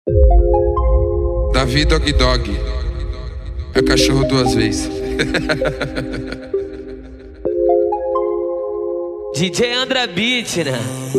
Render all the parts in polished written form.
Davi Dog Dog é cachorro duas vezes. DJ Andra Beat, né?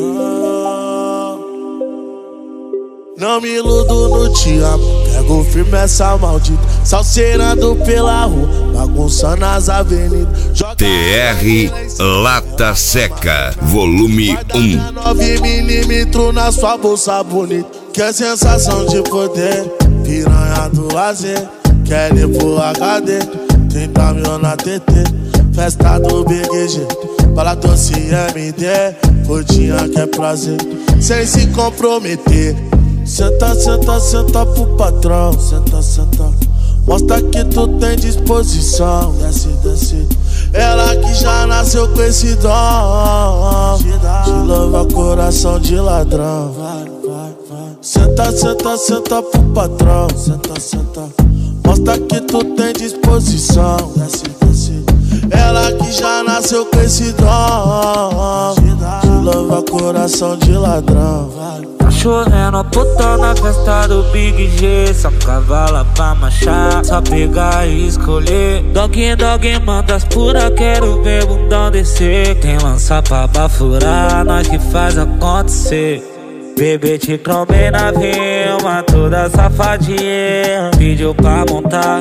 Não me iludo no te amo, pego firme essa maldita, salseirando pela rua, bagunçando as avenidas. TR Lata Seca, volume 1. 9mm na sua bolsa bonita, que é sensação de poder, piranha do lazer, quer ir pro HD, 30 mil na TT, festa do BGG, bala doce MD, rodinha que é prazer, sem se comprometer. Senta, senta, senta pro patrão, senta, senta. Mostra que tu tem disposição, desce, desce. Ela que já nasceu com esse dom, te louva coração de ladrão. Vai, vai, vai. Senta, senta, senta pro patrão, senta, senta. Mostra que tu tem disposição, desce, desce. Ela que já nasceu com esse dom, te louva coração de ladrão. Vai. Cachorrendo a puta na festa do Big G, só cavala pra marchar, só pegar e escolher. Dog, dog, manda as pura, quero ver bundão descer. Quem lança pra bafurar, nós que faz acontecer. Bebê te trombei na vilma, toda safadinha, pediu pra montar.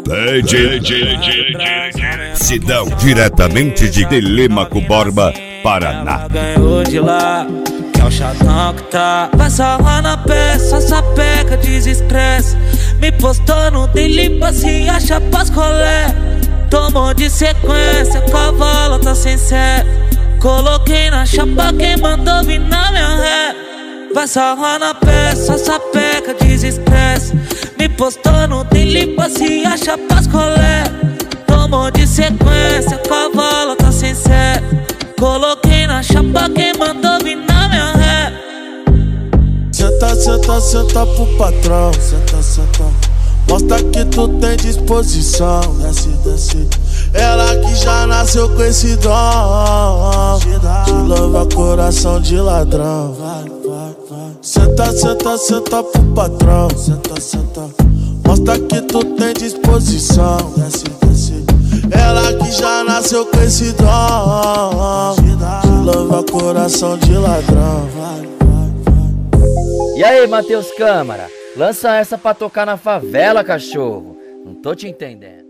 Sidão, diretamente de Telêmaco Borba, Paraná. Ganhou de lá, que é o chatão que tá. Vai sarrar na peça, sapeca, desestresse. Me postou no daily pra se achar pras colé. Tomou de sequência, cavalo tá sem sé. Coloquei na chapa quem mandou vir na minha ré. Vai sarrar na peça, sapeca, desestresse. Me postou no daily pra se achar pras colé. Tomou de sequência, cavalo tá sem sé. Coloquei na chapa quem mandou vir na minha ré. Senta, senta, senta pro patrão, senta, senta. Mostra que tu tem disposição, desce, desce. Ela que já nasceu com esse dom, te louva coração de ladrão. Vai, vai, vai. Senta, senta, senta pro patrão, senta, senta. Mostra que tu tem disposição, desce, desce. Ela que já nasceu com esse dom, te louva coração de ladrão. Vai, vai, vai. E aí, Matheus Câmara? Lança essa pra tocar na favela, cachorro. Não tô te entendendo.